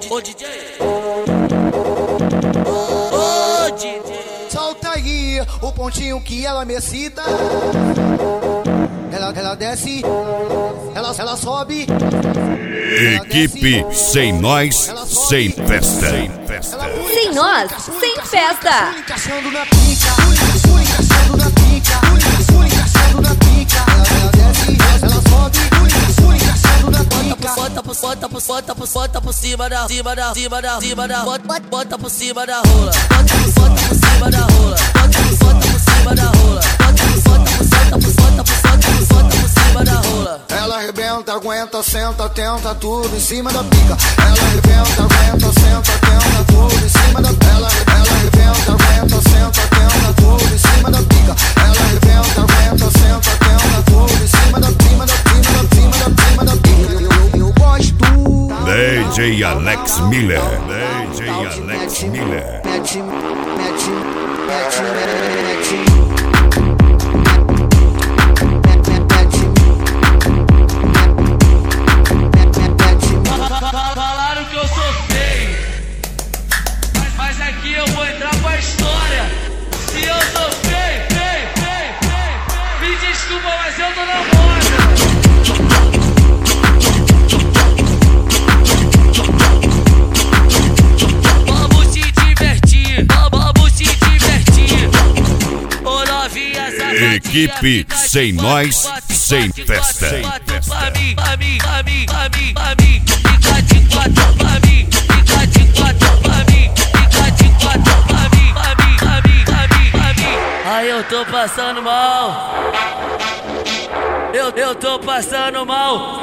DJ. Ô DJ. Solta aí o pontinho que ela me excita. Ela desce, ela sobe. Equipe sem nós, sem festa. Sem nós, sem festa. Encaixando na pica, encaixando na pica, encaixando na pica. Ela desce, ela sobe, encaixando na pica. Bota por cima da, bota por cima da rola. Bota por cima da rola. Bota por cima da rola. Bota por cima da rola. Ela arrebenta, aguenta, senta, tenta tudo em cima da pica. Ela arrebenta, aguenta, senta, tenta tudo em cima da pica. Ela arrebenta, aguenta, senta, tenta tudo em cima da pica. Ela arrebenta, aguenta, senta, tenta tudo em cima da pica. Eu gosto. DJ Alex Miller. DJ Alex Miller. Mete. Falaram que eu sou feio, mas aqui eu vou entrar com a história. Se eu sou feio, me desculpa, mas eu tô na moda. Vamos se divertir, vamos se divertir. Ô novinha safadinha, Equipe sem nós, sem festa. Pra mim, fica de quatro pra mim, fica de quatro pra mim, fica de quatro pra mim. Aí eu tô passando mal, eu tô passando mal.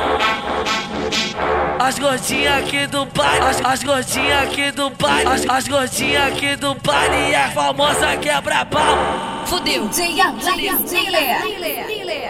As gordinhas aqui do baile, as gordinhas aqui do baile, as gordinhas aqui do baile e a famosa quebra-pau. Fudeu. DJ Alex Miller.